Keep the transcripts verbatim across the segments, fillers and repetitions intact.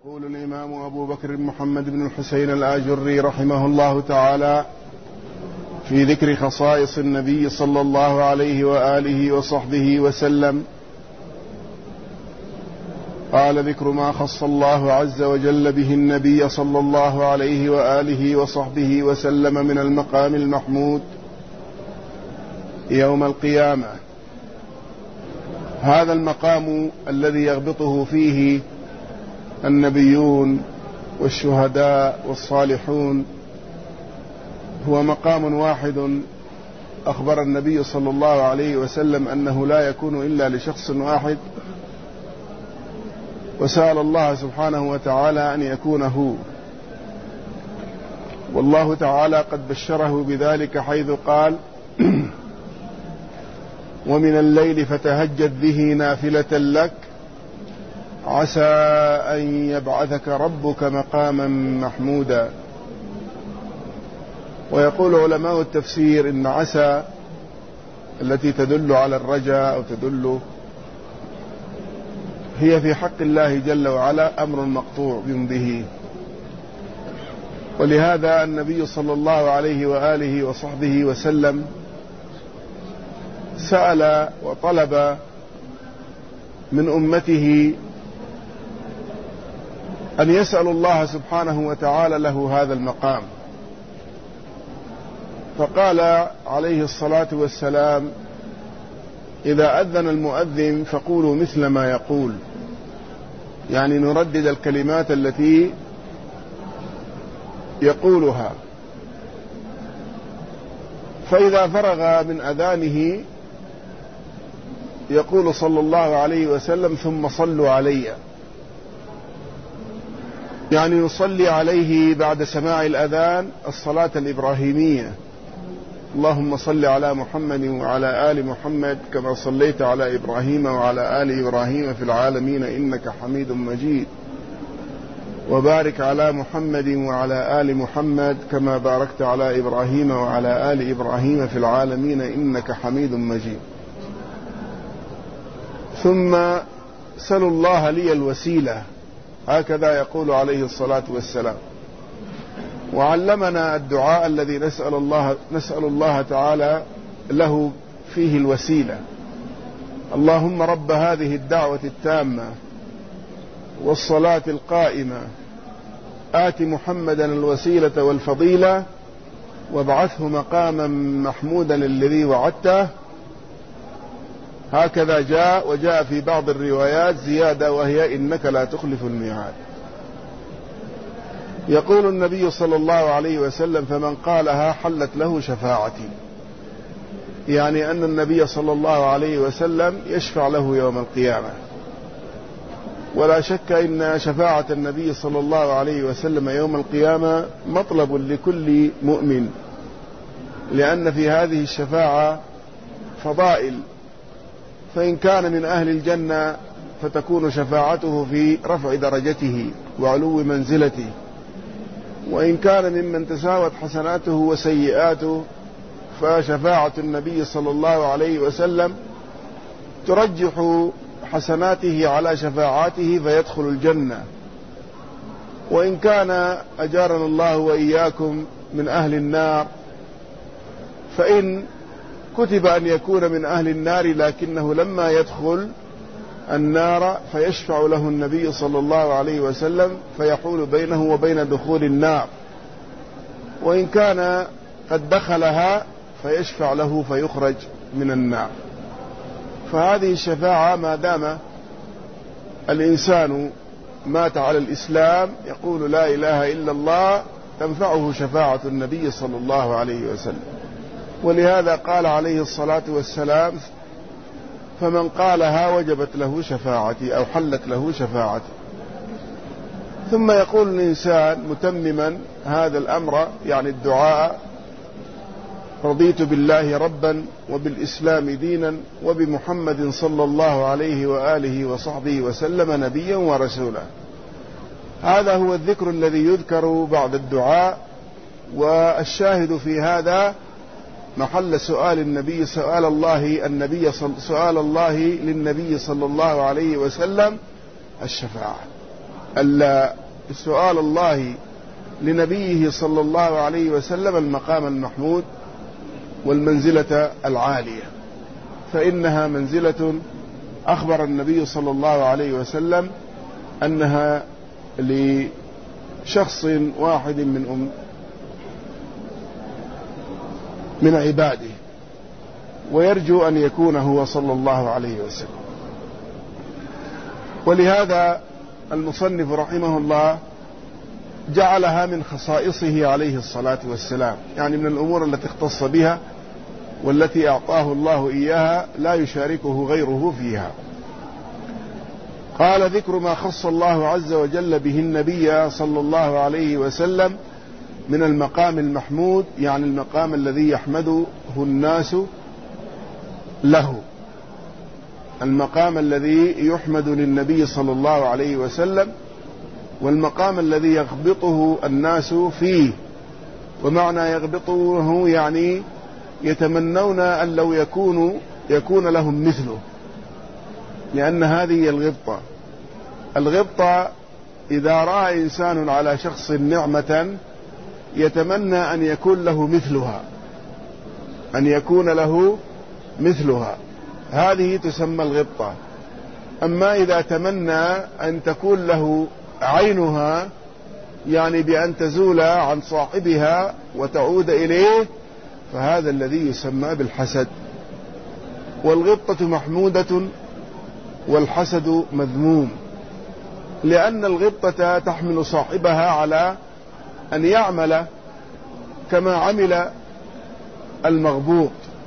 يقول الإمام أبو بكر محمد بن الحسين الآجري رحمه الله تعالى في ذكر خصائص النبي صلى الله عليه وآله وصحبه وسلم، قال: ذكر ما خص الله عز وجل به النبي صلى الله عليه وآله وصحبه وسلم من المقام المحمود يوم القيامة. هذا المقام الذي يغبطه فيه النبيون والشهداء والصالحون هو مقام واحد أخبر النبي صلى الله عليه وسلم أنه لا يكون إلا لشخص واحد، وسأل الله سبحانه وتعالى أن يكون هو، والله تعالى قد بشره بذلك حيث قال: ومن الليل فتهجد به نافلة لك عسى أن يبعثك ربك مقاما محمودا. ويقول علماء التفسير إن عسى التي تدل على الرجاء أو تدل هي في حق الله جل وعلا أمر مقطوع به، ولهذا النبي صلى الله عليه وآله وصحبه وسلم سأل وطلب من أمته أن يسأل الله سبحانه وتعالى له هذا المقام، فقال عليه الصلاة والسلام: إذا أذن المؤذن فقولوا مثل ما يقول، يعني نردد الكلمات التي يقولها، فإذا فرغ من أذانه يقول صلى الله عليه وسلم: ثم صلوا علي، يعني نصلي عليه بعد سماع الأذان الصلاة الإبراهيمية: اللهم صل على محمد وعلى آل محمد كما صليت على إبراهيم وعلى آل إبراهيم في العالمين إنك حميد مجيد، وبارك على محمد وعلى آل محمد كما باركت على إبراهيم وعلى آل إبراهيم في العالمين إنك حميد مجيد. ثم سلوا الله لي الوسيلة، هكذا يقول عليه الصلاة والسلام. وعلمنا الدعاء الذي نسأل الله, نسأل الله تعالى له فيه الوسيلة: اللهم رب هذه الدعوة التامة والصلاة القائمة آت محمدا الوسيلة والفضيلة وابعثه مقاما محمودا الذي وعدته. هكذا جاء، وجاء في بعض الروايات زيادة وهي: إنك لا تخلف الميعاد. يقول النبي صلى الله عليه وسلم: فمن قالها حلت له شفاعتي، يعني أن النبي صلى الله عليه وسلم يشفع له يوم القيامة. ولا شك إن شفاعة النبي صلى الله عليه وسلم يوم القيامة مطلب لكل مؤمن، لأن في هذه الشفاعة فضائل، فإن كان من أهل الجنة فتكون شفاعته في رفع درجته وعلو منزلته، وإن كان ممن تساوت حسناته وسيئاته فشفاعة النبي صلى الله عليه وسلم ترجح حسناته على شفاعاته فيدخل الجنة. وإن كان أجارنا الله وإياكم من أهل النار فإن كتب أن يكون من أهل النار لكنه لما يدخل النار فيشفع له النبي صلى الله عليه وسلم فيحول بينه وبين دخول النار، وإن كان قد دخلها فيشفع له فيخرج من النار. فهذه الشفاعة ما دام الإنسان مات على الإسلام يقول لا إله إلا الله تنفعه شفاعة النبي صلى الله عليه وسلم. ولهذا قال عليه الصلاة والسلام: فمن قالها وجبت له شفاعتي أو حلت له شفاعتي. ثم يقول الإنسان متمما هذا الأمر، يعني الدعاء: رضيت بالله ربا وبالإسلام دينا وبمحمد صلى الله عليه وآله وصحبه وسلم نبيا ورسولا. هذا هو الذكر الذي يذكر بعد الدعاء. والشاهد في هذا محل سؤال النبي سؤال الله النبي سؤال الله للنبي صلى الله عليه وسلم الشفاعة. سؤال الله لنبيه صلى الله عليه وسلم المقام المحمود والمنزلة العالية، فإنها منزلة أخبر النبي صلى الله عليه وسلم أنها لشخص واحد من أم من عباده، ويرجو أن يكون هو صلى الله عليه وسلم. ولهذا المصنف رحمه الله جعلها من خصائصه عليه الصلاة والسلام، يعني من الأمور التي اختص بها والتي أعطاه الله إياها لا يشاركه غيره فيها. قال: ذكر ما خص الله عز وجل به النبي صلى الله عليه وسلم من المقام المحمود، يعني المقام الذي يحمده الناس له، المقام الذي يحمد للنبي صلى الله عليه وسلم، والمقام الذي يغبطه الناس فيه. ومعنى يغبطه يعني يتمنون أن لو يكون يكون لهم مثله، لأن هذه الغبطة. الغبطة إذا رأى إنسان على شخص نعمة يتمنى أن يكون له مثلها، أن يكون له مثلها، هذه تسمى الغبطة. أما إذا تمنى أن تكون له عينها، يعني بأن تزول عن صاحبها وتعود إليه، فهذا الذي يسمى بالحسد. والغبطة محمودة والحسد مذموم، لأن الغبطة تحمل صاحبها على أن يعمل كما عمل المغبوط،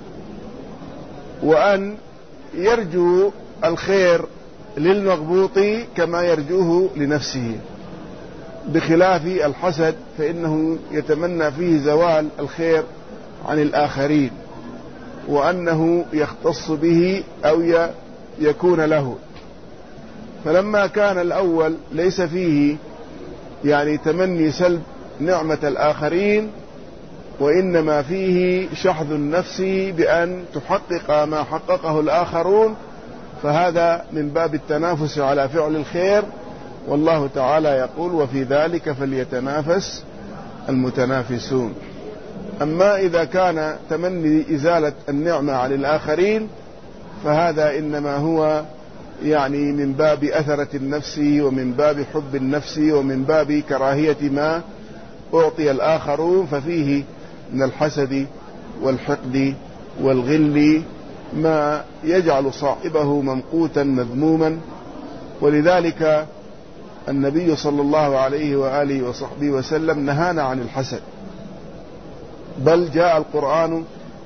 وأن يرجو الخير للمغبوط كما يرجوه لنفسه، بخلاف الحسد فإنه يتمنى فيه زوال الخير عن الآخرين، وأنه يختص به أو يكون له. فلما كان الأول ليس فيه يعني تمني سلب نعمة الآخرين، وإنما فيه شحذ النفس بأن تحقق ما حققه الآخرون، فهذا من باب التنافس على فعل الخير. والله تعالى يقول: وفي ذلك فليتنافس المتنافسون. أما إذا كان تمني إزالة النعمة عن الآخرين فهذا إنما هو يعني من باب أثرة النفس، ومن باب حب النفس، ومن باب كراهية ما أعطي الآخرون، ففيه من الحسد والحقد والغل ما يجعل صاحبه ممقوتا مذموما. ولذلك النبي صلى الله عليه وآله وصحبه وسلم نهانا عن الحسد، بل جاء القرآن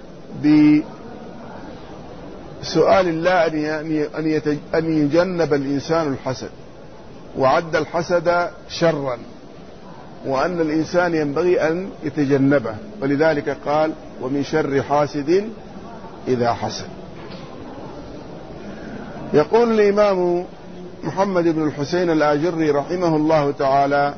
بسؤال الله أن يجنب الإنسان الحسد، وعد الحسد شرا، وأن الإنسان ينبغي أن يتجنبه. ولذلك قال: ومن شر حاسد إذا حسد. يقول الإمام محمد بن الحسين الآجري رحمه الله تعالى: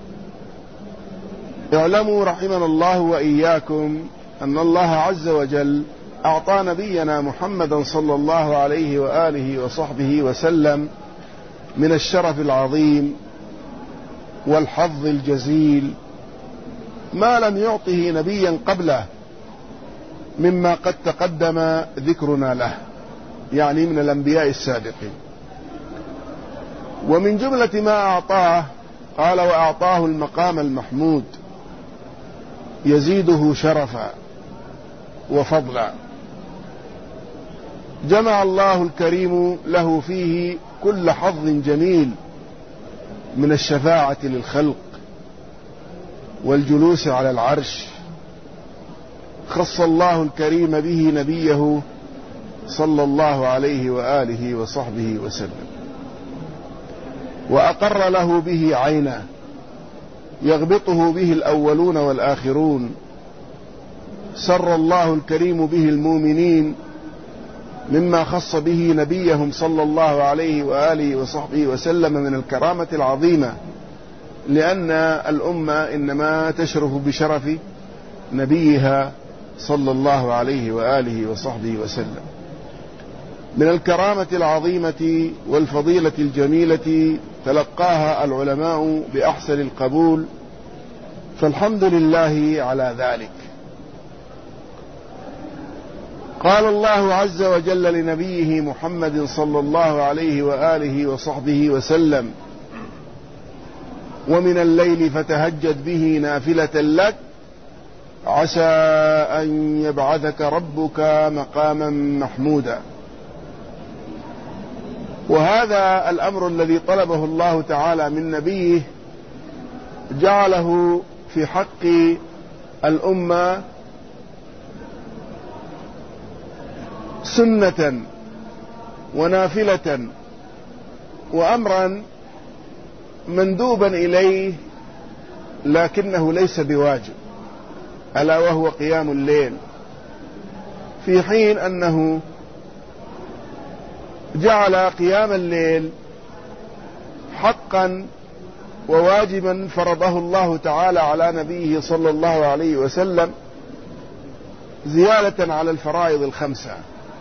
اعلموا رحمنا الله وإياكم أن الله عز وجل أعطى نبينا محمدا صلى الله عليه وآله وصحبه وسلم من الشرف العظيم والحظ الجزيل ما لم يعطه نبيا قبله، مما قد تقدم ذكرنا له، يعني من الأنبياء السابقين. ومن جملة ما أعطاه قال: وأعطاه المقام المحمود يزيده شرفا وفضلا، جمع الله الكريم له فيه كل حظ جميل من الشفاعة للخلق والجلوس على العرش. خص الله الكريم به نبيه صلى الله عليه وآله وصحبه وسلم، وأقر له به عينا يغبطه به الأولون والآخرون. سر الله الكريم به المؤمنين مما خص به نبيهم صلى الله عليه وآله وصحبه وسلم من الكرامة العظيمة، لأن الأمة إنما تشرف بشرف نبيها صلى الله عليه وآله وصحبه وسلم. من الكرامة العظيمة والفضيلة الجميلة تلقاها العلماء بأحسن القبول، فالحمد لله على ذلك. قال الله عز وجل لنبيه محمد صلى الله عليه وآله وصحبه وسلم: ومن الليل فتهجد به نافلة لك عسى أن يبعثك ربك مقاما محمودا. وهذا الأمر الذي طلبه الله تعالى من نبيه جعله في حق الأمة سنة ونافلة وأمرا مندوبا إليه، لكنه ليس بواجب، ألا وهو قيام الليل، في حين أنه جعل قيام الليل حقا وواجبا فرضه الله تعالى على نبيه صلى الله عليه وسلم زيادة على الفرائض الخمسة.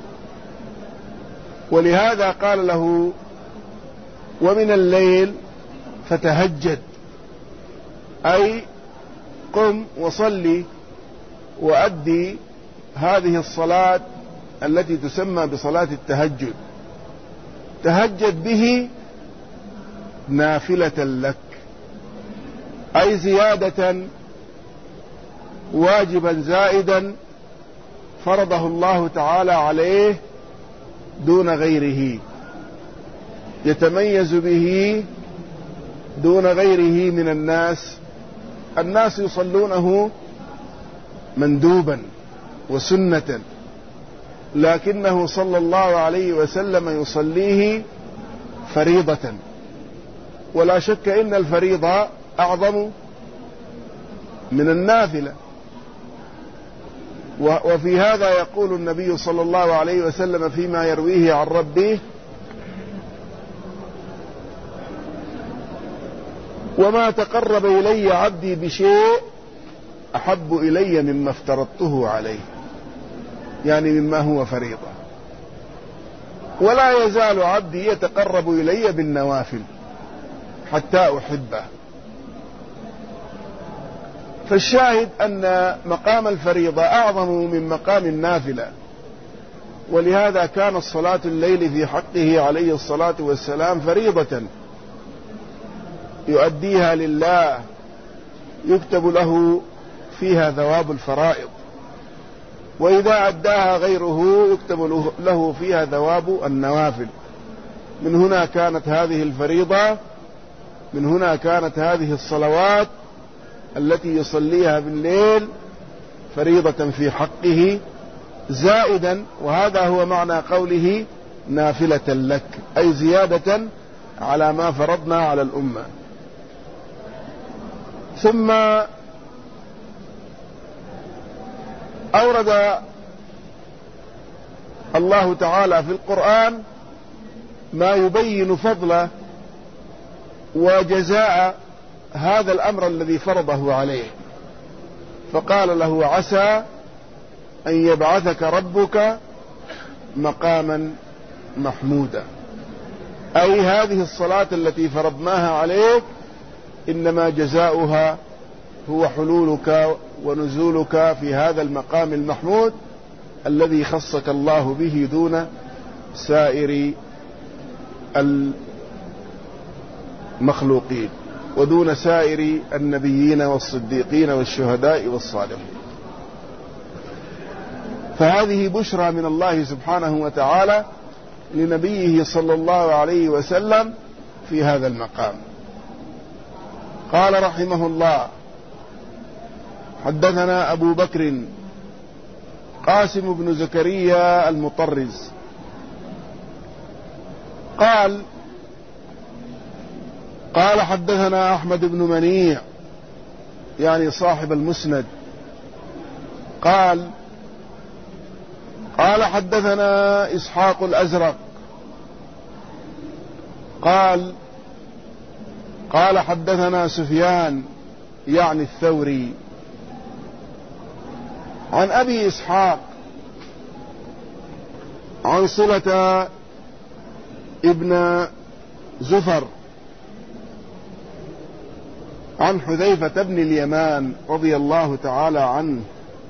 ولهذا قال له: ومن الليل فتهجد، أي قم وصلي وأدي هذه الصلاة التي تسمى بصلاة التهجد، تهجد به نافلة لك، أي زيادة واجبا زائدا فرضه الله تعالى عليه دون غيره، يتميز به دون غيره من الناس. الناس يصلونه مندوبا وسنة، لكنه صلى الله عليه وسلم يصليه فريضة، ولا شك إن الفريضة أعظم من النافلة. وفي هذا يقول النبي صلى الله عليه وسلم فيما يرويه عن ربه: وما تقرب إلي عبدي بشيء أحب إلي مما افترضته عليه، يعني مما هو فريضة، ولا يزال عبدي يتقرب إلي بالنوافل حتى أحبه. فالشاهد أن مقام الفريضة أعظم من مقام النافلة، ولهذا كانت صلاة الليل في حقه عليه الصلاة والسلام فريضة يؤديها لله، يكتب له فيها ثواب الفرائض، وإذا أداها غيره يكتب له فيها ثواب النوافل. من هنا كانت هذه الفريضة، من هنا كانت هذه الصلوات التي يصليها بالليل فريضة في حقه زائدا، وهذا هو معنى قوله نافلة لك، أي زيادة على ما فرضنا على الأمة. ثم أورد الله تعالى في القرآن ما يبين فضل وجزاء هذا الأمر الذي فرضه عليه، فقال له: عسى أن يبعثك ربك مقاما محمودا، أي هذه الصلاة التي فرضناها عليك إنما جزاؤها هو حلولك ونزولك في هذا المقام المحمود الذي خصك الله به دون سائر المخلوقين ودون سائر النبيين والصديقين والشهداء والصالحين. فهذه بشرى من الله سبحانه وتعالى لنبيه صلى الله عليه وسلم في هذا المقام. قال رحمه الله: حدثنا أبو بكر قاسم بن زكريا المطرز قال قال حدثنا أحمد بن منيع يعني صاحب المسند قال قال حدثنا إسحاق الأزرق قال قال حدثنا سفيان يعني الثوري عن أبي إسحاق عن صلة ابن زفر عن حذيفة بن اليمان رضي الله تعالى عنه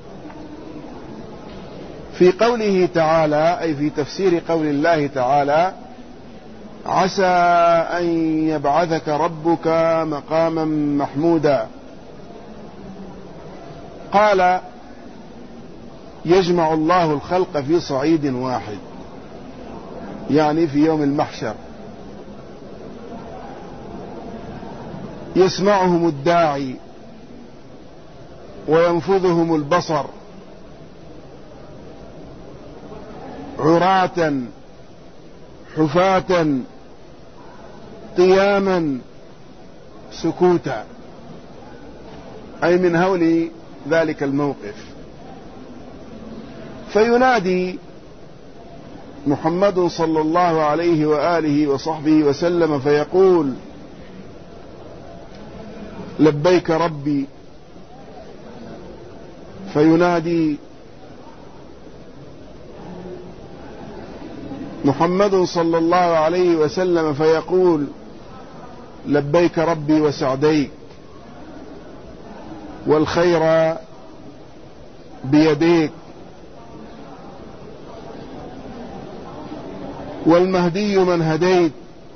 في قوله تعالى، أي في تفسير قول الله تعالى: عسى أن يبعثك ربك مقاما محمودا. قال: يجمع الله الخلق في صعيد واحد، يعني في يوم المحشر، يسمعهم الداعي وينفذهم البصر عراة حفاة قياما سكوتا، أي من هول ذلك الموقف. فينادي محمد صلى الله عليه وآله وصحبه وسلم فيقول: لبيك ربي. فينادي محمد صلى الله عليه وسلم فيقول: لبيك ربي وسعديك، والخير بيديك، والمهدي من هديت،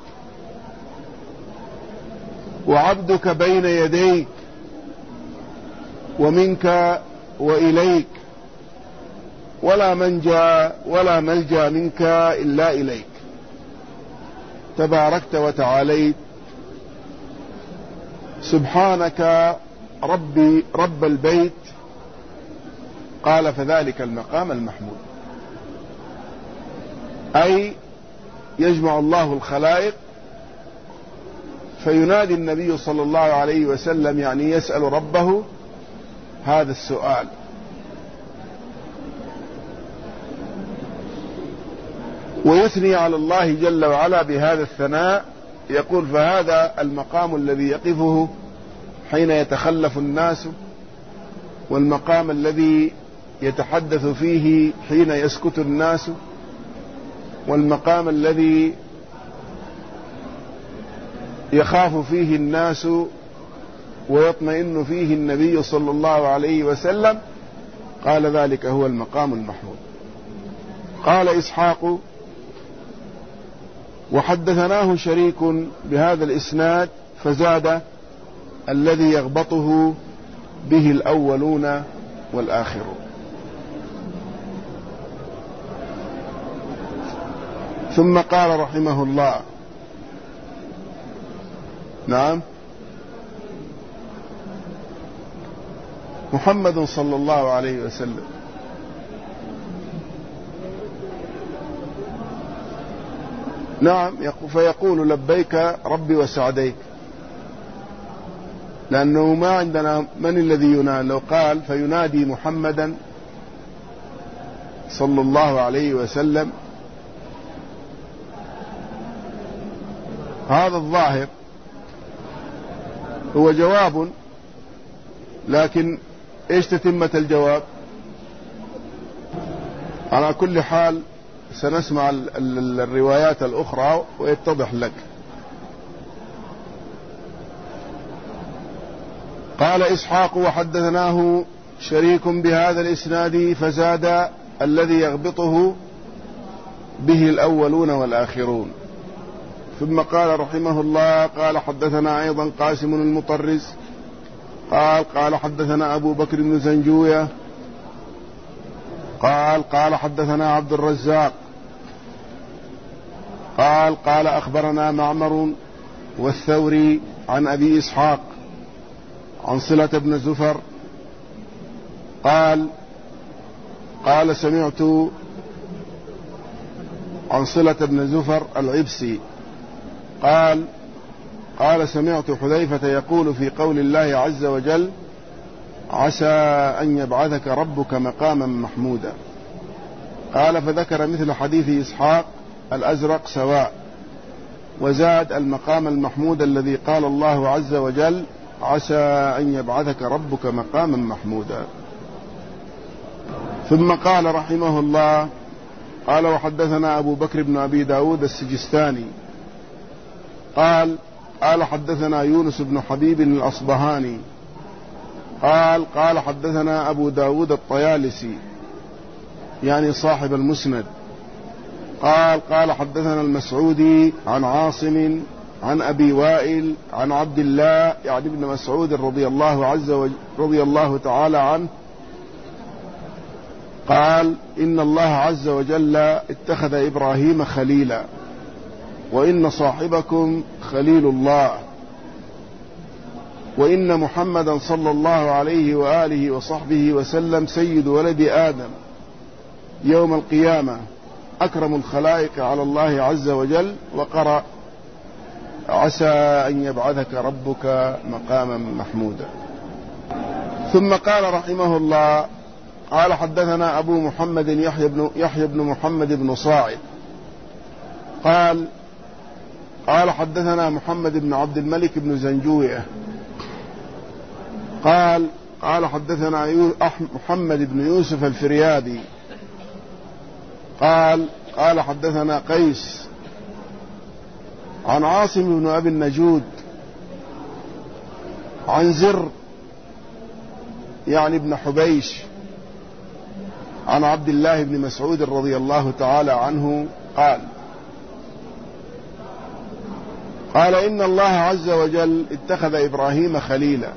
وعبدك بين يديك، ومنك وإليك، ولا منجى ولا ملجأ منك إلا إليك، تباركت وتعاليت، سبحانك ربي رب البيت. قال: فذلك المقام المحمود، أي يجمع الله الخلائق فينادي النبي صلى الله عليه وسلم، يعني يسأل ربه هذا السؤال. ويثني على الله جل وعلا بهذا الثناء، يقول: فهذا المقام الذي يقفه حين يتخلف الناس، والمقام الذي يتحدث فيه حين يسكت الناس، والمقام الذي يخاف فيه الناس ويطمئن فيه النبي صلى الله عليه وسلم. قال: ذلك هو المقام المحمود. قال إسحاق: وحدثناه شريك بهذا الإسناد فزاد: الذي يغبطه به الأولون والآخرون. ثم قال رحمه الله: نعم، محمد صلى الله عليه وسلم نعم فيقول: لبيك ربي وسعديك، لأنه ما عندنا من الذي ينادي. لو قال فينادي محمدا صلى الله عليه وسلم، هذا الظاهر هو جواب، لكن ايش تتمة الجواب؟ على كل حال سنسمع الروايات الأخرى ويتضح لك. قال إسحاق: وحدثناه شريك بهذا الإسناد فزاد: الذي يغبطه به الأولون والآخرون. ثم قال رحمه الله: قال حدثنا أيضا قاسم المطرز قال قال حدثنا أبو بكر بن زنجوية قال قال حدثنا عبد الرزاق قال قال أخبرنا معمر والثوري عن أبي إسحاق عن صلة بن زفر قال قال سمعت عن صلة بن زفر العبسي قال قال سمعت حذيفة يقول في قول الله عز وجل: عسى أن يبعثك ربك مقاما محمودا. قال: فذكر مثل حديث إسحاق الأزرق سواء، وزاد المقام المحمود الذي قال الله عز وجل: عسى أن يبعثك ربك مقاما محمودا. ثم قال رحمه الله: قال وحدثنا أبو بكر بن أبي داود السجستاني قال قال حدثنا يونس بن حبيب الأصبهاني قال قال حدثنا أبو داود الطيالسي يعني صاحب المسند قال قال حدثنا المسعودي عن عاصم عن أبي وائل عن عبد الله يعني ابن مسعود رضي الله عز وجل رضي الله تعالى عنه قال إن الله عز وجل اتخذ إبراهيم خليلا وإن صاحبكم خليل الله وإن محمدا صلى الله عليه وآله وصحبه وسلم سيد ولد آدم يوم القيامة أكرم الخلائق على الله عز وجل. وقرأ عسى أن يبعثك ربك مقاما محمودا. ثم قال رحمه الله قال حدثنا أبو محمد يحيى بن, يحيى بن محمد بن صاعد قال قال حدثنا محمد بن عبد الملك بن زنجوية قال قال حدثنا محمد بن يوسف الفريابي قال قال حدثنا قيس عن عاصم بن أبي النجود عن زر يعني ابن حبيش عن عبد الله بن مسعود رضي الله تعالى عنه قال قال إن الله عز وجل اتخذ إبراهيم خليلا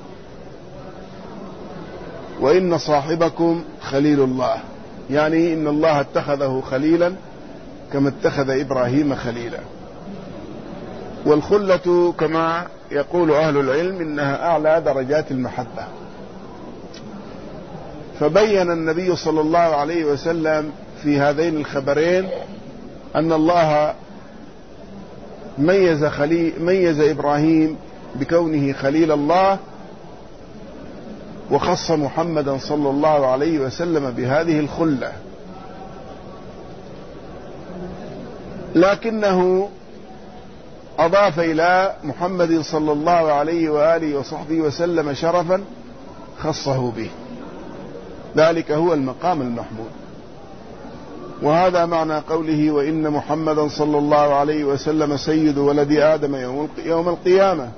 وإن صاحبكم خليل الله، يعني إن الله اتخذه خليلا كما اتخذ إبراهيم خليلا. والخلة كما يقول أهل العلم إنها أعلى درجات المحبة. فبين النبي صلى الله عليه وسلم في هذين الخبرين أن الله ميز, خلي ميز إبراهيم بكونه خليل الله، وخص محمدا صلى الله عليه وسلم بهذه الخلة، لكنه أضاف إلى محمد صلى الله عليه وآله وصحبه وسلم شرفا خصه به، ذلك هو المقام المحمود. وهذا معنى قوله وإن محمدا صلى الله عليه وسلم سيد ولد آدم يوم القيامة.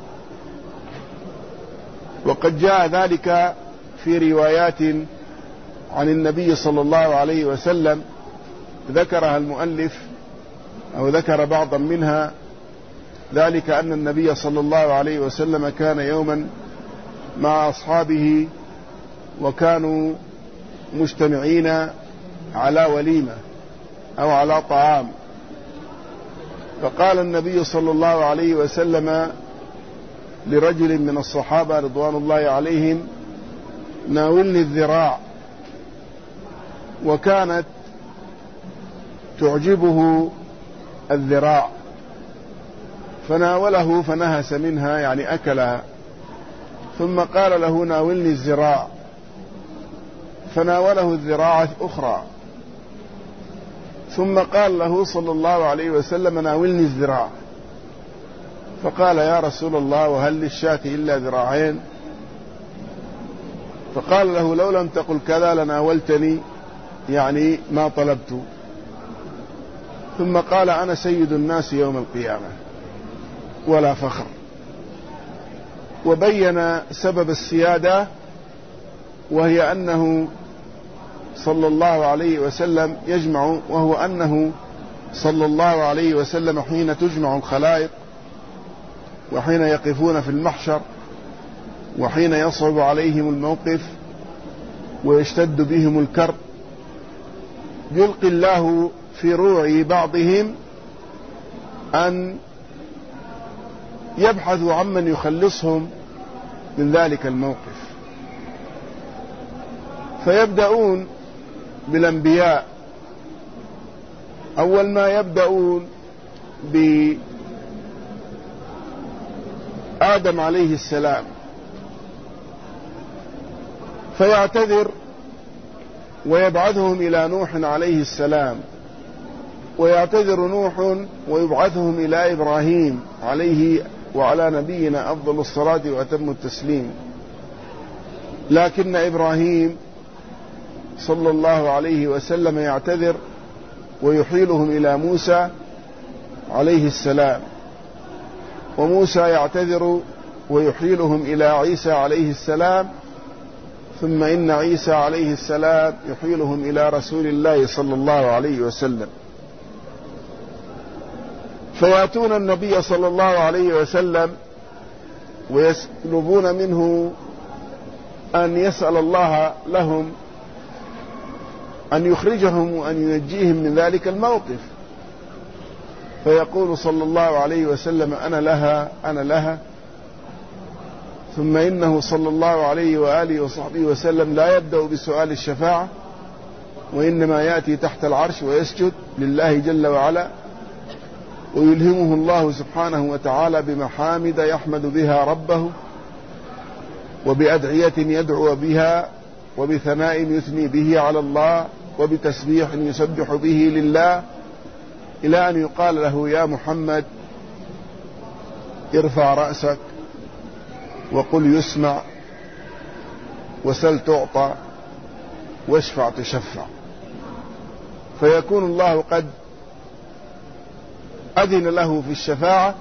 وقد جاء ذلك في روايات عن النبي صلى الله عليه وسلم ذكرها المؤلف أو ذكر بعضا منها، ذلك أن النبي صلى الله عليه وسلم كان يوما مع أصحابه وكانوا مجتمعين على وليمة أو على طعام، فقال النبي صلى الله عليه وسلم لرجل من الصحابة رضوان الله عليهم ناولني الذراع، وكانت تعجبه الذراع فناوله فنهس منها يعني أكلها، ثم قال له ناولني الذراع فناوله الذراع أخرى، ثم قال له صلى الله عليه وسلم ناولني الذراع، فقال يا رسول الله وهل للشاة إلا ذراعين؟ فقال له لو لم تقل كذا لناولتني يعني ما طلبت. ثم قال أنا سيد الناس يوم القيامة ولا فخر، وبين سبب السيادة، وهي أنه صلى الله عليه وسلم يجمع وهو أنه صلى الله عليه وسلم حين تجمع الخلائق وحين يقفون في المحشر وحين يصعب عليهم الموقف ويشتد بهم الكرب يلقي الله في روع بعضهم أن يبحثوا عمن يخلصهم من ذلك الموقف، فيبدأون بالأنبياء. أول ما يبدأون بآدم عليه السلام فيعتذر ويبعثهم إلى نوح عليه السلام، ويعتذر نوح ويبعثهم إلى إبراهيم عليه وعلى نبينا أفضل الصلاة وأتم التسليم. لكن إبراهيم صلى الله عليه وسلم يعتذر ويحيلهم إلى موسى عليه السلام، وموسى يعتذر ويحيلهم إلى عيسى عليه السلام، ثم إن عيسى عليه السلام يحيلهم إلى رسول الله صلى الله عليه وسلم، فيأتون النبي صلى الله عليه وسلم ويطلبون منه أن يسأل الله لهم أن يخرجهم وأن ينجيهم من ذلك الموقف، فيقول صلى الله عليه وسلم أنا لها أنا لها. ثم إنه صلى الله عليه وآله وصحبه وسلم لا يبدأ بسؤال الشفاعة، وإنما يأتي تحت العرش ويسجد لله جل وعلا، ويلهمه الله سبحانه وتعالى بمحامد يحمد بها ربه، وبأدعية يدعو بها، وبثناء يثني به على الله، وبتسبيح يسبح به لله، إلى أن يقال له يا محمد ارفع رأسك وقل يسمع، وسل تعطى، واشفع تشفع. فيكون الله قد أذن له في الشفاعة،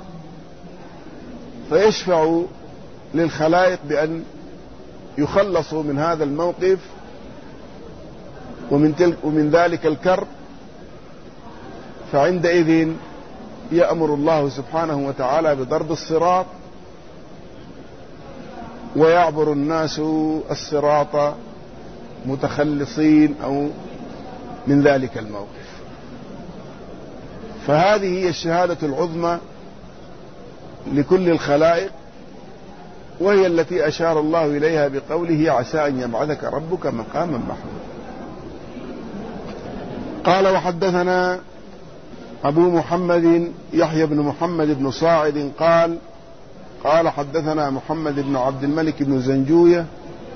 فيشفع للخلائق بأن يخلصوا من هذا الموقف ومن, تلك ومن ذلك الكرب. فعندئذ يأمر الله سبحانه وتعالى بضرب الصراط، ويعبر الناس الصراط متخلصين أو من ذلك الموقف. فهذه هي الشهادة العظمى لكل الخلائق، وهي التي أشار الله إليها بقوله عسى أن يبعثك ربك مقاما محمودا. قال وحدثنا أبو محمد يحيى بن محمد بن صاعد قال قال حدثنا محمد بن عبد الملك بن زنجوية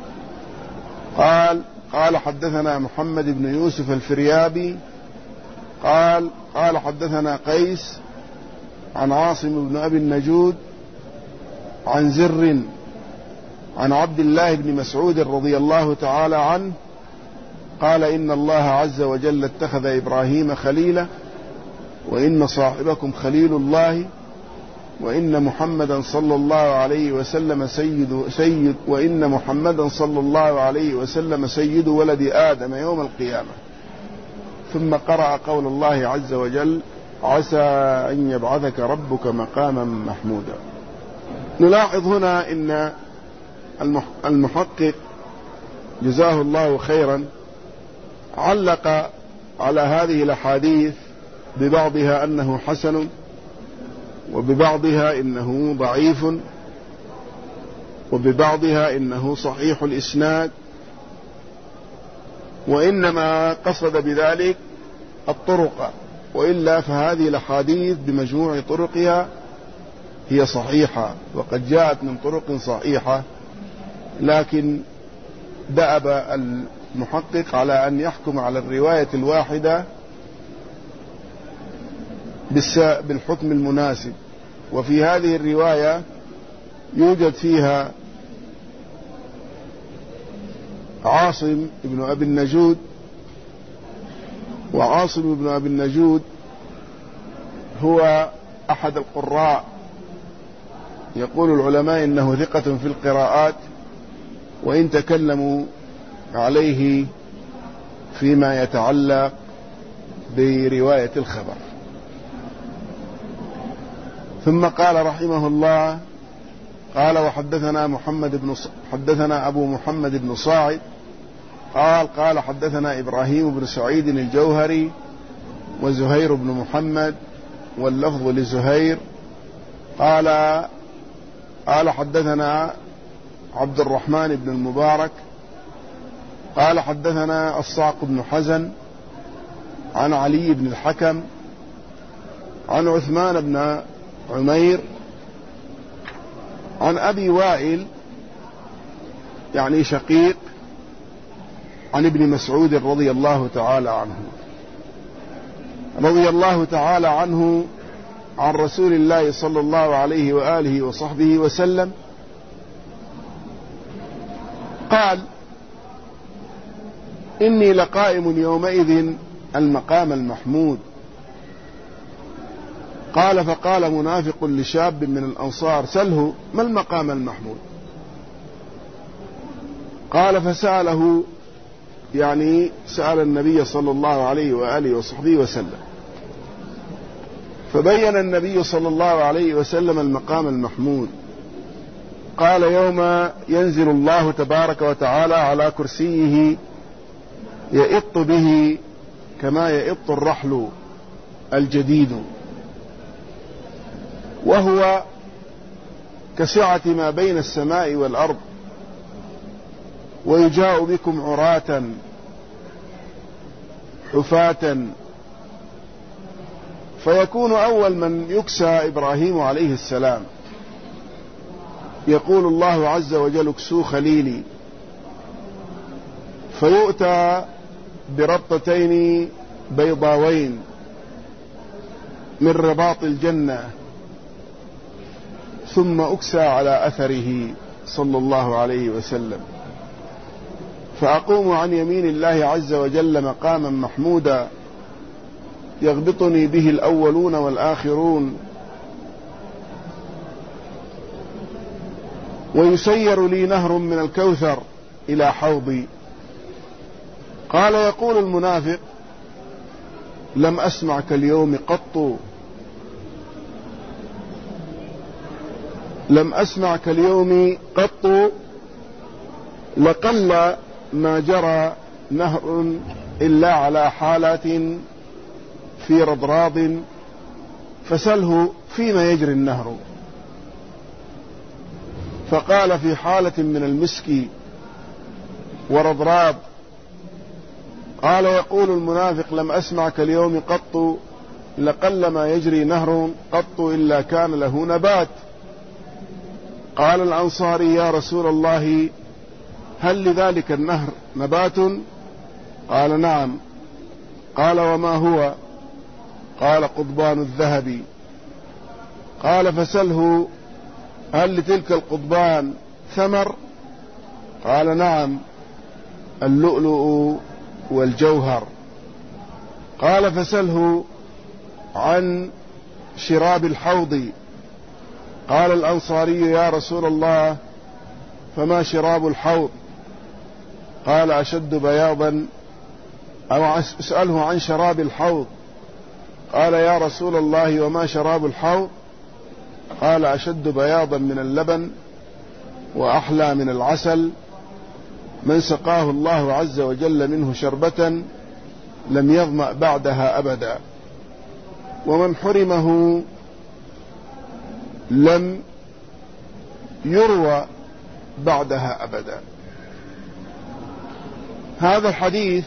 قال قال حدثنا محمد بن يوسف الفريابي قال قال حدثنا قيس عن عاصم بن أبي النجود عن زر عن عبد الله بن مسعود رضي الله تعالى عنه قال إن الله عز وجل اتخذ إبراهيم خليلا، وإن صاحبكم خليل الله، وإن محمدا صلى الله عليه وسلم سيد سيد وإن محمدا صلى الله عليه وسلم سيد ولد آدم يوم القيامة. ثم قرأ قول الله عز وجل عسى أن يبعثك ربك مقاما محمودا. نلاحظ هنا إن المحقق جزاه الله خيرا علق على هذه الأحاديث ببعضها أنه حسن، وببعضها إنه ضعيف، وببعضها إنه صحيح الإسناد، وإنما قصد بذلك الطرق، وإلا فهذه الأحاديث بمجموع طرقها هي صحيحة وقد جاءت من طرق صحيحة، لكن دأب المحقق على أن يحكم على الرواية الواحدة بالحكم المناسب. وفي هذه الرواية يوجد فيها عاصم بن أبي النجود، وعاصم بن أبي النجود هو أحد القراء، يقول العلماء إنه ثقة في القراءات، وإن تكلموا عليه فيما يتعلق برواية الخبر. ثم قال رحمه الله قال وحدثنا محمد بن ص... حدثنا أبو محمد بن صاعد قال قال حدثنا إبراهيم بن سعيد الجوهري وزهير بن محمد واللفظ لزهير قال قال حدثنا عبد الرحمن بن المبارك قال حدثنا الصعق بن حزن عن علي بن الحكم عن عثمان بن عمير عن أبي وائل يعني شقيق عن ابن مسعود رضي الله تعالى عنه رضي الله تعالى عنه عن رسول الله صلى الله عليه وآله وصحبه وسلم قال إني لقائم يومئذ المقام المحمود. قال فقال منافق لشاب من الأنصار سله ما المقام المحمود؟ قال فسأله، يعني سأل النبي صلى الله عليه وآله وصحبه وسلم، فبين النبي صلى الله عليه وسلم المقام المحمود. قال يوم ينزل الله تبارك وتعالى على كرسيه يئط به كما يئط الرحل الجديد، وهو كسعة ما بين السماء والأرض، ويجاء بكم عراة حفاة، فيكون أول من يكسى إبراهيم عليه السلام، يقول الله عز وجل اكسوا خليلي، فيؤتى بربطتين بيضاوين من رباط الجنة، ثم أكسى على أثره صلى الله عليه وسلم، فأقوم عن يمين الله عز وجل مقاما محمودا يغبطني به الأولون والآخرون، ويسير لي نهر من الكوثر إلى حوضي. قال يقول المنافق لم أسمعك اليوم قط، لم أسمعك اليوم قط، لقل ما جرى نهر إلا على حالات في رضراض، فسله فيما يجري النهر. فقال في حالة من المسك ورضراض. قال يقول المنافق لم أسمعك اليوم قط، لقل ما يجري نهر قط إلا كان له نبات. قال الأنصاري يا رسول الله هل لذلك النهر نبات؟ قال نعم. قال وما هو؟ قال قضبان الذهب. قال فسله هل لتلك القضبان ثمر؟ قال نعم، اللؤلؤ والجوهر. قال فسله عن شراب الحوض. قال الأنصاري يا رسول الله فما شراب الحوض؟ قال أشد بياضا، أو اسأله عن شراب الحوض. قال يا رسول الله وما شراب الحوض؟ قال أشد بياضا من اللبن وأحلى من العسل، من سقاه الله عز وجل منه شربة لم يظمأ بعدها أبدا، ومن حرمه لم يروى بعدها أبدا. هذا الحديث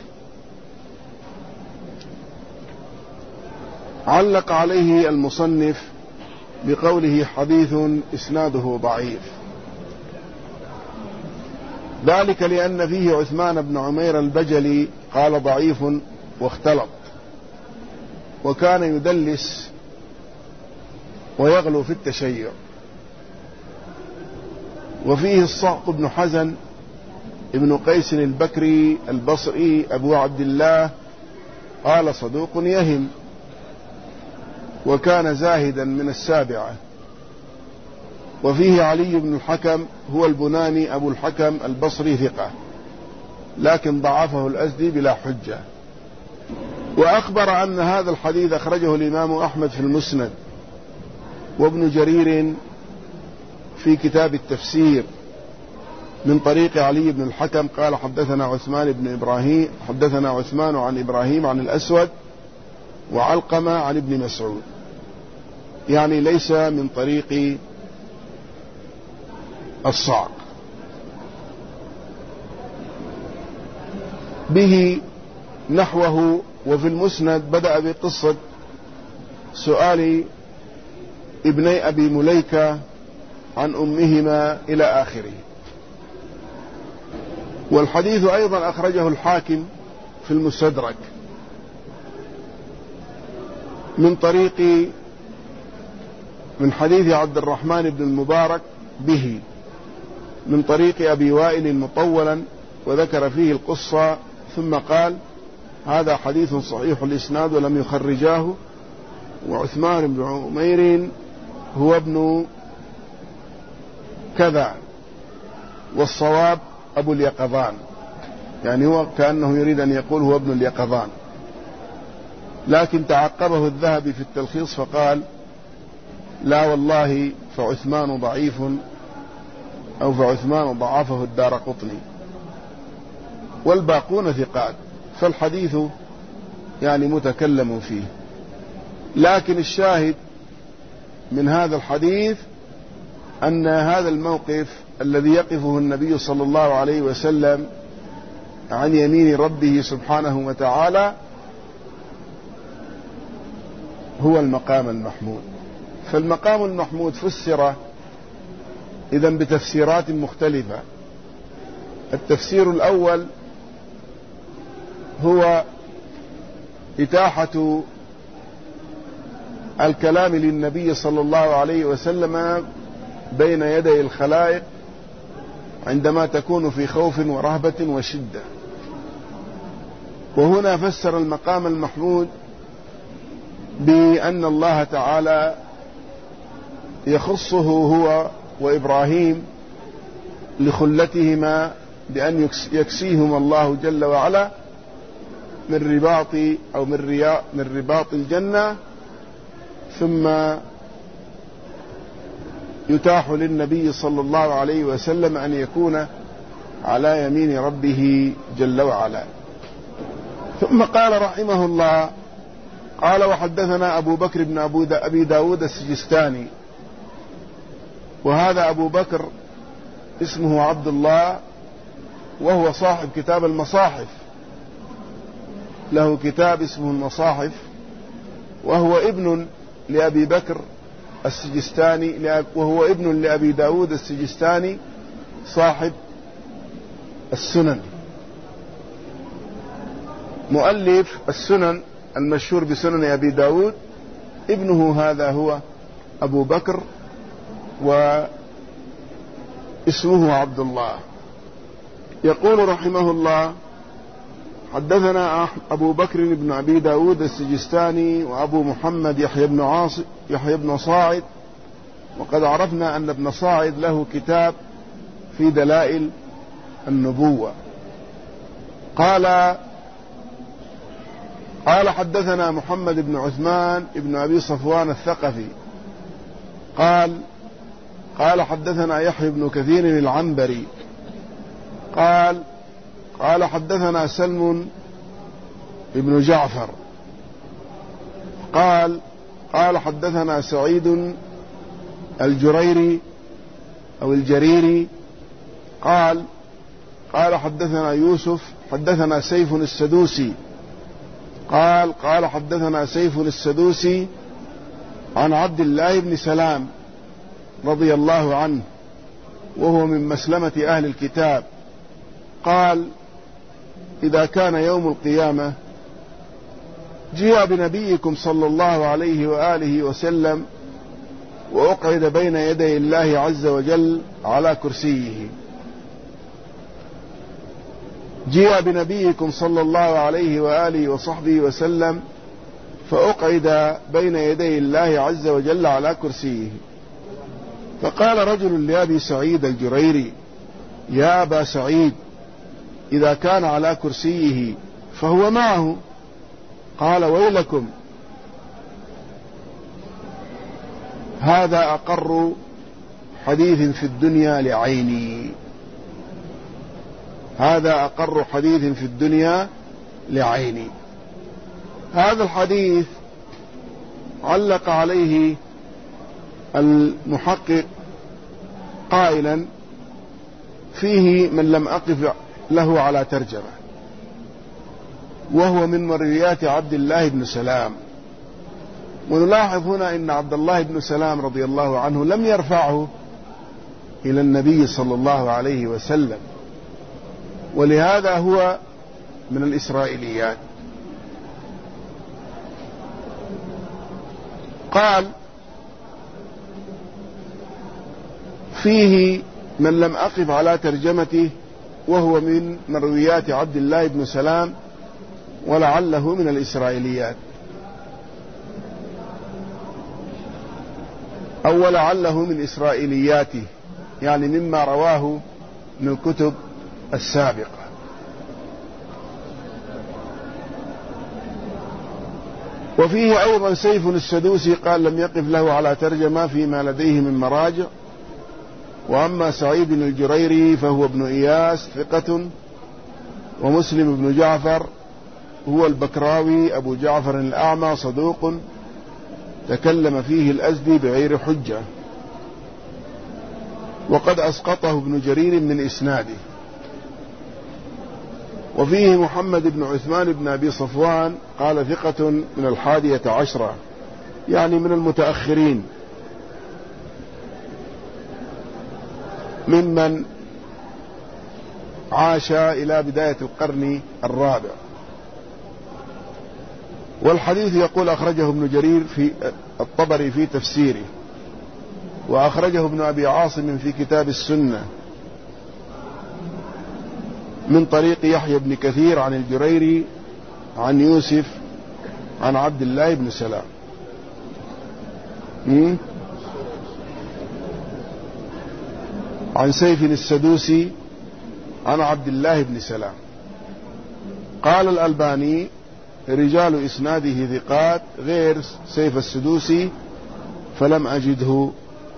علق عليه المصنف بقوله حديث إسناده ضعيف، ذلك لأن فيه عثمان بن عمير البجلي قال ضعيف واختلط، وكان يدلس ويغلو في التشيع. وفيه الصعق بن حزن ابن قيس البكري البصري أبو عبد الله قال صدوق يهم، وكان زاهدا من السابعة. وفيه علي بن الحكم هو البناني أبو الحكم البصري ثقة، لكن ضعفه الأزدي بلا حجة. وأخبر أن هذا الحديث أخرجه الإمام أحمد في المسند، وابن جرير في كتاب التفسير من طريق علي بن الحكم قال حدثنا عثمان بن إبراهيم حدثنا عثمان عن إبراهيم عن الأسود وعلقمة عن ابن مسعود، يعني ليس من طريق الصعق. به نحوه. وفي المسند بدأ بقصة سؤال ابني أبي مليكة عن أمهما إلى آخره. والحديث أيضا أخرجه الحاكم في المستدرك من طريق من حديث عبد الرحمن بن المبارك به من طريق أبي وائل مطولا، وذكر فيه القصة ثم قال هذا حديث صحيح الإسناد ولم يخرجاه. وعثمان بن عمير هو ابن كذا، والصواب أبو اليقظان، يعني هو كأنه يريد أن يقول هو ابن اليقظان، لكن تعقبه الذهبي في التلخيص فقال لا والله فعثمان ضعيف، أو فعثمان ضعفه الدارقطني والباقون ثقات، فالحديث يعني متكلم فيه. لكن الشاهد من هذا الحديث أن هذا الموقف الذي يقفه النبي صلى الله عليه وسلم عن يمين ربه سبحانه وتعالى هو المقام المحمود. فالمقام المحمود فسر إذن بتفسيرات مختلفة. التفسير الأول هو إتاحة الكلام للنبي صلى الله عليه وسلم بين يدي الخلائق عندما تكون في خوف ورهبة وشدة. وهنا فسر المقام المحمود بأن الله تعالى يخصه هو وإبراهيم لخلتهما بأن يكسيهما الله جل وعلا من رباط أو من رياء من رباط الجنة، ثم يتاح للنبي صلى الله عليه وسلم أن يكون على يمين ربه جل وعلا. ثم قال رحمه الله قال وحدثنا أبو بكر بن أبي داود السجستاني، وهذا أبو بكر اسمه عبد الله، وهو صاحب كتاب المصاحف، له كتاب اسمه المصاحف، وهو ابن لأبي بكر السجستاني، وهو ابن لأبي داود السجستاني صاحب السنن، مؤلف السنن المشهور بسنن أبي داود. ابنه هذا هو أبو بكر واسمه عبد الله. يقول رحمه الله حدثنا أبو بكر بن أبي داود السجستاني وأبو محمد يحيى بن عاصم يحيى بن صاعد. وقد عرفنا أن ابن صاعد له كتاب في دلائل النبوة. قال قال حدثنا محمد بن عثمان بن أبي صفوان الثقفي قال قال حدثنا يحيى بن كثير العنبري قال قال حدثنا سلم بن جعفر قال قال حدثنا سعيد الجريري أو الجريري قال قال حدثنا يوسف حدثنا سيف السدوسي قال قال حدثنا سيف السدوسي عن عبد الله بن سلام رضي الله عنه، وهو من مسلمة أهل الكتاب. قال إذا كان يوم القيامة جيء بنبيكم صلى الله عليه وآله وسلم وأقعد بين يدي الله عز وجل على كرسيه. جيء بنبيكم صلى الله عليه وآله وصحبه وسلم فأقعد بين يدي الله عز وجل على كرسيه. فقال رجل لأبي سعيد الجريري يا أبا سعيد إذا كان على كرسيه فهو معه. قال ويلكم، هذا أقر حديث في الدنيا لعيني، هذا أقر حديث في الدنيا لعيني. هذا الحديث علق عليه المحقق قائلا فيه من لم أقف له على ترجمة، وهو من مرويات عبد الله بن سلام. ونلاحظ هنا أن عبد الله بن سلام رضي الله عنه لم يرفعه إلى النبي صلى الله عليه وسلم، ولهذا هو من الإسرائيليات. قال فيه من لم أقف على ترجمته، وهو من مرويات عبد الله بن سلام ولعله من الإسرائيليات، أو ولعله من إسرائيلياته، يعني مما رواه من الكتب السابقة. وفيه أيضا سيف السدوسي قال لم يقف له على ترجمة فيما لديه من مراجع. وأما سعيد الجريري فهو ابن إياس ثقة، ومسلم بن جعفر هو البكراوي أبو جعفر الأعمى صدوق تكلم فيه الأزدي بغير حجة، وقد أسقطه ابن جرير من إسناده. وفيه محمد بن عثمان بن أبي صفوان قال ثقة من الحادية عشرة، يعني من المتأخرين ممن عاش إلى بداية القرن الرابع. والحديث يقول أخرجه ابن جرير في الطبري في تفسيره، وأخرجه ابن أبي عاصم في كتاب السنة من طريق يحيى بن كثير عن الجريري عن يوسف عن عبد الله بن سلام. عن سيف السدوسي عن عبد الله بن سلام. قال الألباني رجال إسناده ثقات غير سيف السدوسي فلم أجده.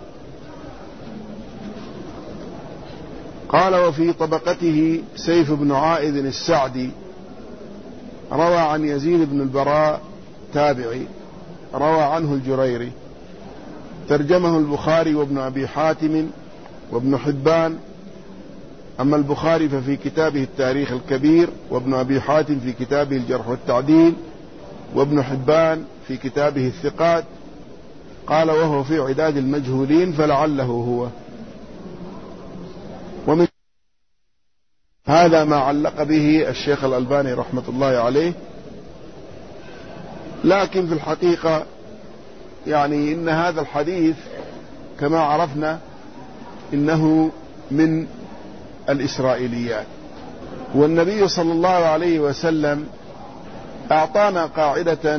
قال وفي طبقته سيف بن عائذ السعدي روى عن يزيد بن البراء تابعي روى عنه الجريري، ترجمه البخاري وابن أبي حاتم وابن حبان. أما البخاري ففي كتابه التاريخ الكبير، وابن أبي حاتم في كتابه الجرح والتعديل، وابن حبان في كتابه الثقات. قال وهو في عداد المجهولين فلعله هو. ومن هذا ما علق به الشيخ الألباني رحمة الله عليه. لكن في الحقيقة يعني إن هذا الحديث كما عرفنا إنه من الإسرائيليات. والنبي صلى الله عليه وسلم أعطانا قاعدة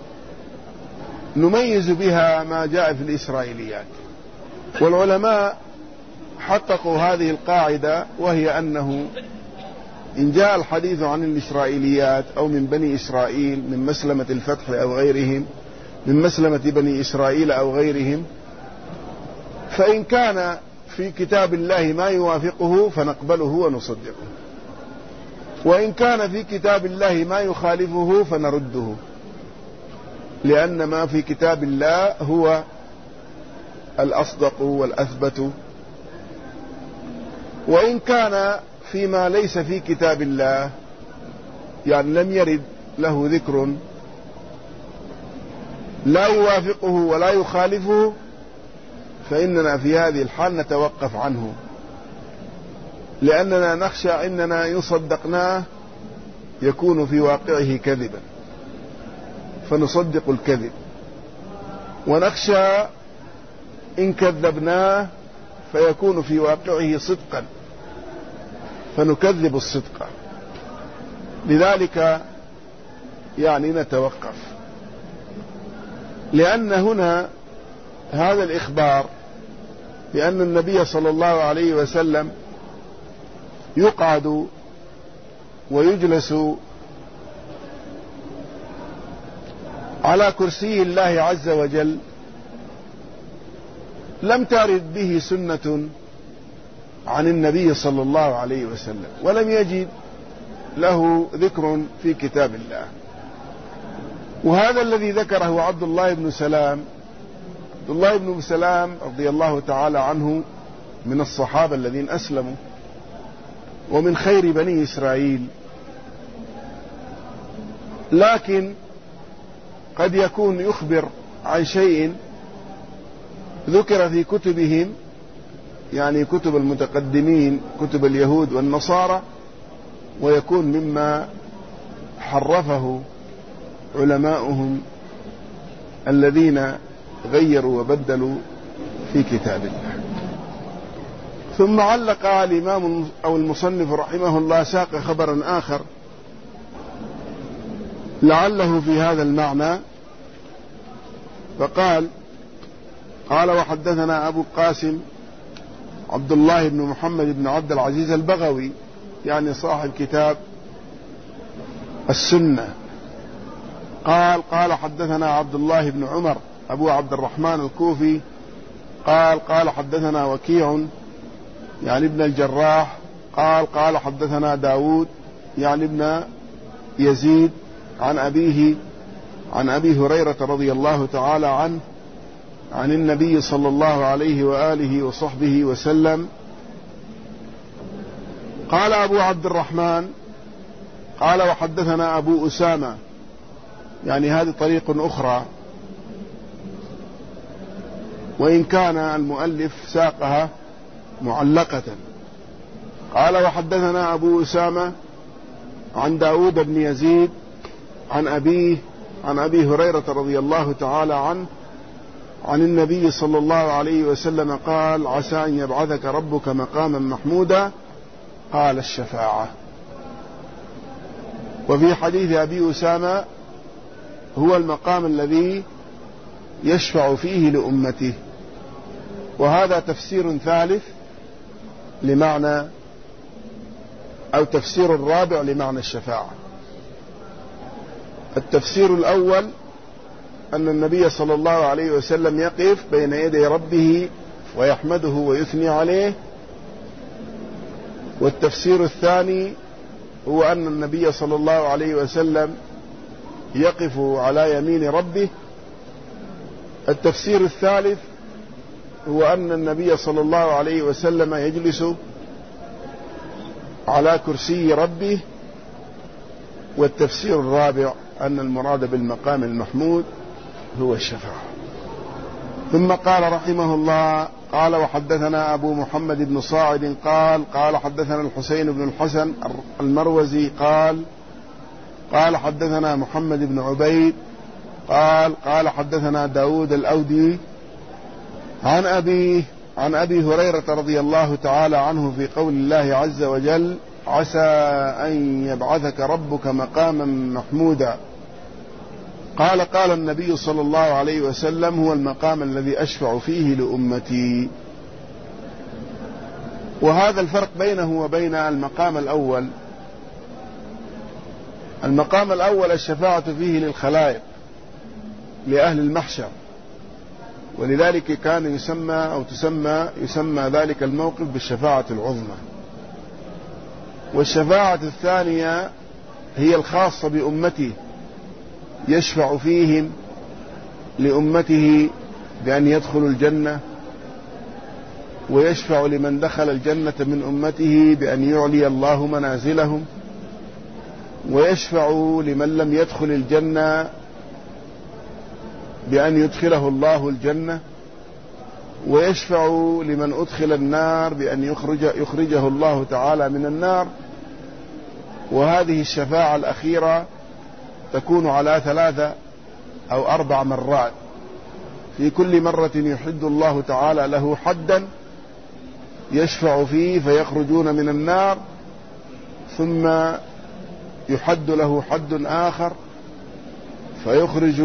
نميز بها ما جاء في الإسرائيليات، والعلماء حققوا هذه القاعدة، وهي أنه إن جاء الحديث عن الإسرائيليات أو من بني إسرائيل من مسلمة الفتح أو غيرهم، من مسلمة بني إسرائيل أو غيرهم، فإن كان في كتاب الله ما يوافقه فنقبله ونصدقه، وإن كان في كتاب الله ما يخالفه فنرده، لأن ما في كتاب الله هو الأصدق والأثبت. وإن كان فيما ليس في كتاب الله يعني لم يرد له ذكر لا يوافقه ولا يخالفه، فإننا في هذه الحال نتوقف عنه، لأننا نخشى إننا إن صدقناه يكون في واقعه كذبا فنصدق الكذب، ونخشى إن كذبناه فيكون في واقعه صدقا فنكذب الصدق. لذلك يعني نتوقف، لأن هنا هذا الإخبار بأن النبي صلى الله عليه وسلم يقعد ويجلس على كرسي الله عز وجل لم ترد به سنة عن النبي صلى الله عليه وسلم، ولم يجد له ذكر في كتاب الله. وهذا الذي ذكره عبد الله بن سلام، عبد الله بن سلام رضي الله تعالى عنه من الصحابة الذين أسلموا ومن خير بني إسرائيل، لكن قد يكون يخبر عن شيء ذكر في كتبهم، يعني كتب المتقدمين كتب اليهود والنصارى، ويكون مما حرفه علماؤهم الذين غيروا وبدلوا في كتاب الله. ثم علق الإمام أو المصنف رحمه الله ساق خبرا آخر لعله في هذا المعنى. فقال قال وحدثنا أبو القاسم عبد الله بن محمد بن عبد العزيز البغوي، يعني صاحب كتاب السنة. قال قال حدثنا عبد الله بن عمر أبو عبد الرحمن الكوفي قال قال حدثنا وكيع يعني ابن الجراح قال قال حدثنا داود يعني ابن يزيد عن أبيه عن أبي هريرة رضي الله تعالى عنه عن النبي صلى الله عليه وآله وصحبه وسلم قال أبو عبد الرحمن قال وحدثنا أبو أسامة، يعني هذه طريق أخرى وإن كان المؤلف ساقها معلقة. قال وحدثنا أبو أسامة عن داود بن يزيد عن أبيه عن أبي هريرة رضي الله تعالى عنه عن النبي صلى الله عليه وسلم قال عسى أن يبعثك ربك مقاما محمودا قال الشفاعة. وفي حديث أبي أسامة هو المقام الذي يشفع فيه لأمته، وهذا تفسير ثالث لمعنى أو تفسير الرابع لمعنى الشفاعة. التفسير الأول أن النبي صلى الله عليه وسلم يقف بين يدي ربه ويحمده ويثني عليه. والتفسير الثاني هو أن النبي صلى الله عليه وسلم يقف على يمين ربه. التفسير الثالث هو أن النبي صلى الله عليه وسلم يجلس على كرسي ربه. والتفسير الرابع أن المراد بالمقام المحمود هو الشفاعة. ثم قال رحمه الله قال وحدثنا أبو محمد بن صاعد قال قال حدثنا الحسين بن الحسن المروزي قال قال حدثنا محمد بن عبيد قال قال حدثنا داود الأودي عن أبيه عن أبي هريرة رضي الله تعالى عنه في قول الله عز وجل عسى أن يبعثك ربك مقاما محمودا. قال قال النبي صلى الله عليه وسلم هو المقام الذي أشفع فيه لأمتي. وهذا الفرق بينه وبين المقام الأول. المقام الأول الشفاعة فيه للخلائق لأهل المحشر، ولذلك كان يسمى أو تسمى يسمى ذلك الموقف بالشفاعة العظمى. والشفاعة الثانية هي الخاصة بأمته، يشفع فيهم لأمته بأن يدخلوا الجنة، ويشفع لمن دخل الجنة من أمته بأن يعلي الله منازلهم، ويشفع لمن لم يدخل الجنة بأن يدخله الله الجنة، ويشفع لمن أدخل النار بأن يخرج يخرجه الله تعالى من النار. وهذه الشفاعة الأخيرة تكون على ثلاثة أو أربع مرات، في كل مرة يحد الله تعالى له حدا يشفع فيه فيخرجون من النار، ثم يحد له حد آخر فيخرج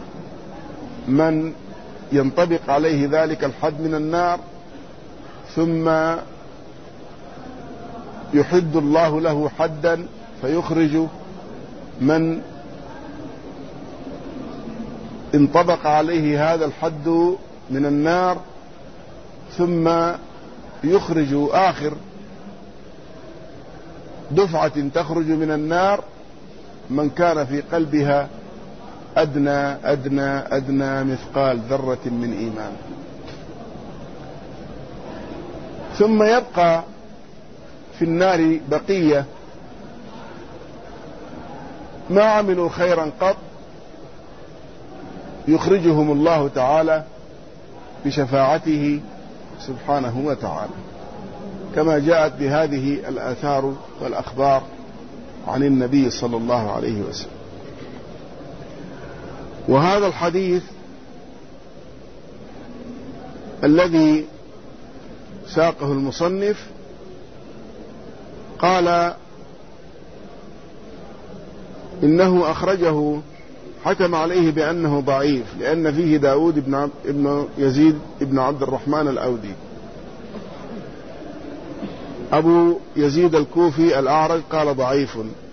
من ينطبق عليه ذلك الحد من النار، ثم يحد الله له حدا فيخرج من انطبق عليه هذا الحد من النار، ثم يخرج آخر دفعة تخرج من النار من كان في قلبها أدنى أدنى أدنى مثقال ذرة من إيمان. ثم يبقى في النار بقية ما عملوا خيرا قط يخرجهم الله تعالى بشفاعته سبحانه وتعالى، كما جاءت بهذه الآثار والأخبار عن النبي صلى الله عليه وسلم. وهذا الحديث الذي ساقه المصنف قال إنه أخرجه حكم عليه بأنه ضعيف لأن فيه داود بن, عب... ابن يزيد ابن عبد الرحمن الأودي. أبو يزيد الكوفي الأعرج قال ضعيف.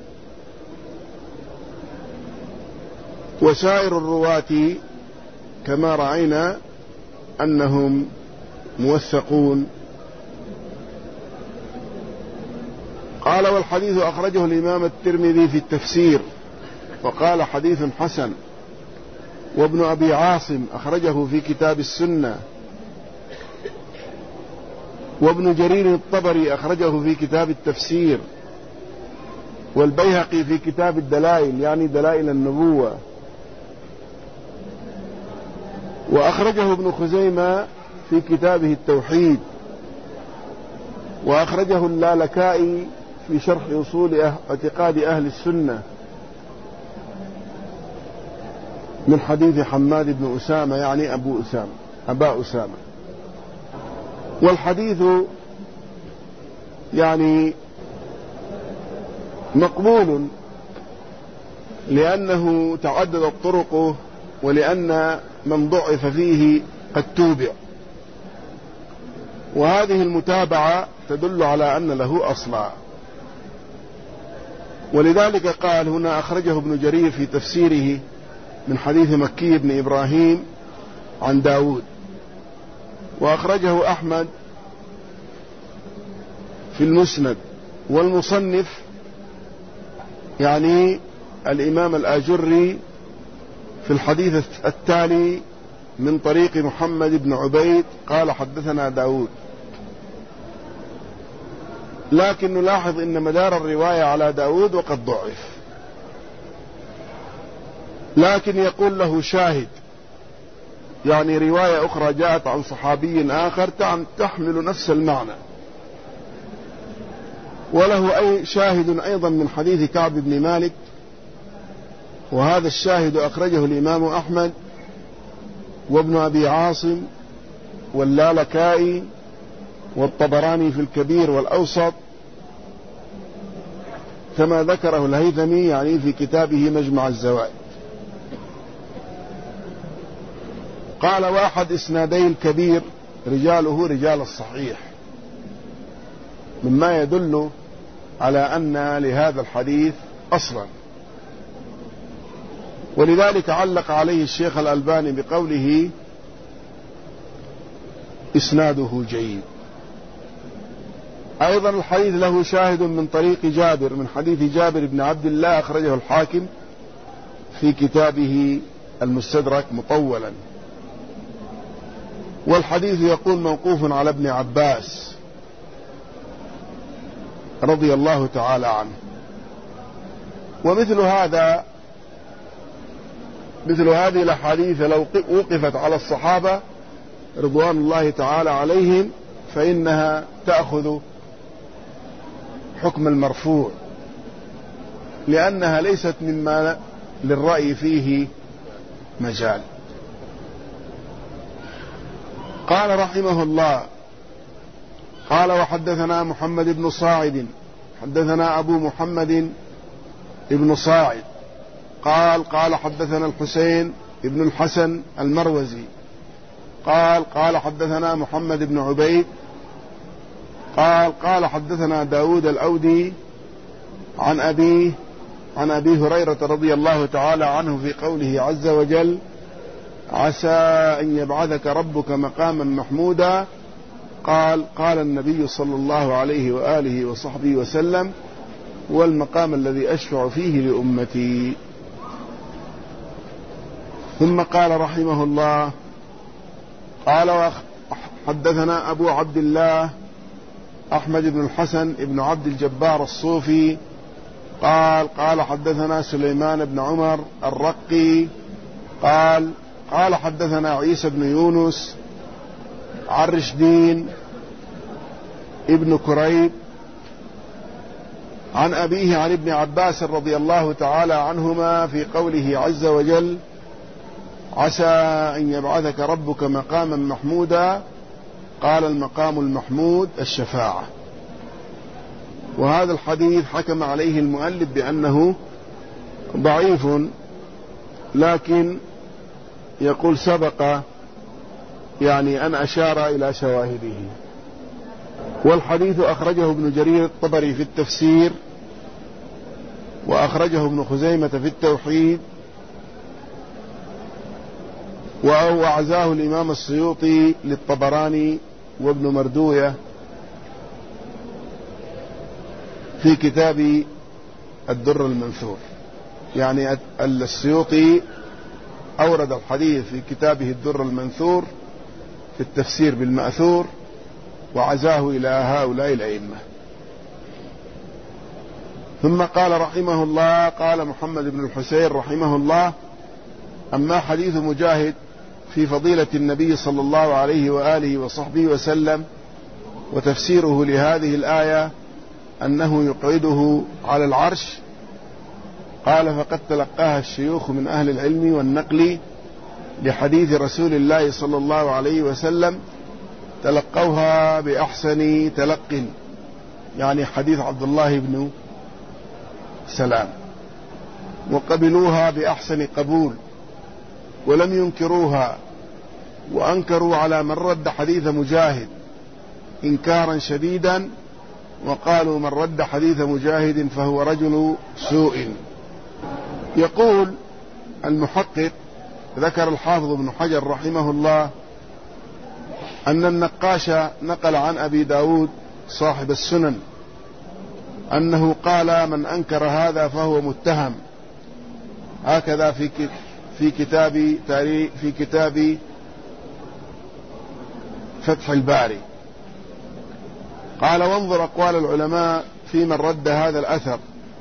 وسائر الرواة كما رأينا أنهم موثقون. قال والحديث أخرجه الإمام الترمذي في التفسير وقال حديث حسن، وابن أبي عاصم أخرجه في كتاب السنة، وابن جرير الطبري أخرجه في كتاب التفسير، والبيهقي في كتاب الدلائل يعني دلائل النبوة، وأخرجه ابن خزيمة في كتابه التوحيد، وأخرجه اللالكائي في شرح أصول اعتقاد أهل السنة من حديث حماد بن أسامة يعني أبو أسامة أبا أسامة. والحديث يعني مقبول لأنه تعددت طرقه ولأن من ضعف فيه قد توبع، وهذه المتابعة تدل على أن له أصلا. ولذلك قال هنا أخرجه ابن جرير في تفسيره من حديث مكي بن إبراهيم عن داود، وأخرجه أحمد في المسند، والمصنف يعني الإمام الآجري في الحديث التالي من طريق محمد بن عبيد قال حدثنا داود. لكن نلاحظ أن مدار الرواية على داود وقد ضعف، لكن يقول له شاهد، يعني رواية أخرى جاءت عن صحابي آخر تحمل نفس المعنى، وله أي شاهد أيضا من حديث كعب بن مالك، وهذا الشاهد أخرجه الإمام أحمد وابن أبي عاصم واللالكائي والطبراني في الكبير والأوسط، كما ذكره الهيثمي يعني في كتابه مجمع الزوائد. قال واحد إسنادي الكبير رجاله رجال الصحيح، مما يدل على أن لهذا الحديث أصلا. ولذلك علق عليه الشيخ الألباني بقوله إسناده جيد. أيضا الحديث له شاهد من طريق جابر من حديث جابر بن عبد الله أخرجه الحاكم في كتابه المستدرك مطولا، والحديث يقول موقوف على ابن عباس رضي الله تعالى عنه. ومثل هذا مثل هذه الأحاديث لو وقفت على الصحابة رضوان الله تعالى عليهم فإنها تأخذ حكم المرفوع، لأنها ليست مما للرأي فيه مجال. قال رحمه الله قال وحدثنا محمد بن صاعد حدثنا أبو محمد ابن صاعد قال قال حدثنا الحسين ابن الحسن المروزي قال قال حدثنا محمد بن عبيد قال قال حدثنا داود الأودي عن أبيه عن أبي هريرة رضي الله تعالى عنه في قوله عز وجل عسى أن يبعثك ربك مقاما محمودا. قال قال النبي صلى الله عليه وآله وصحبه وسلم والمقام الذي أشفع فيه لأمتي. ثم قال رحمه الله قال حدثنا أبو عبد الله أحمد بن الحسن بن عبد الجبار الصوفي قال قال حدثنا سليمان بن عمر الرقي قال قال حدثنا عيسى بن يونس عن رشدين ابن كريب عن أبيه عن ابن عباس رضي الله تعالى عنهما في قوله عز وجل عسى أن يبعثك ربك مقاما محمودا. قال المقام المحمود الشفاعة. وهذا الحديث حكم عليه المؤلف بأنه ضعيف، لكن يقول سبق يعني أن أشار إلى شواهده. والحديث أخرجه ابن جرير الطبري في التفسير، وأخرجه ابن خزيمة في التوحيد، وأعزاه الإمام السيوطي للطبراني وابن مردوية في كتاب الدر المنثور. يعني السيوطي أورد الحديث في كتابه الدر المنثور في التفسير بالمأثور، وعزاه إلى هؤلاء الأئمة. ثم قال رحمه الله: قال محمد بن الحسين رحمه الله: أما حديث مجاهد في فضيلة النبي صلى الله عليه وآله وصحبه وسلم وتفسيره لهذه الآية أنه يقعده على العرش، قال: فقد تلقاها الشيوخ من أهل العلم والنقل لحديث رسول الله صلى الله عليه وسلم، تلقوها بأحسن تلق، يعني حديث عبد الله بن سلام، وقبلوها بأحسن قبول، ولم ينكروها، وأنكروا على من رد حديث مجاهد إنكارا شديدا، وقالوا: من رد حديث مجاهد فهو رجل سوء. يقول المحقق: ذكر الحافظ ابن حجر رحمه الله أن النقاش نقل عن أبي داود صاحب السنن أنه قال: من أنكر هذا فهو متهم. هكذا في في كتاب تاريخ في كتاب فتح الباري. قال: وانظر أقوال العلماء في من رد هذا الأثر،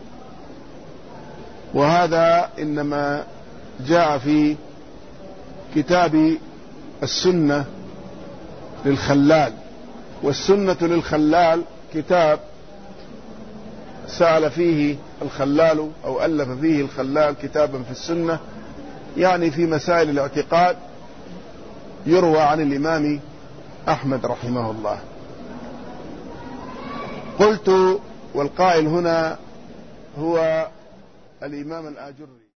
وهذا إنما جاء في كتاب السنة للخلال. والسنة للخلال كتاب سأل فيه الخلال أو ألف فيه الخلال كتابا في السنة، يعني في مسائل الاعتقاد، يروى عن الإمام أحمد رحمه الله. قلت: والقائل هنا هو الإمام الآجري.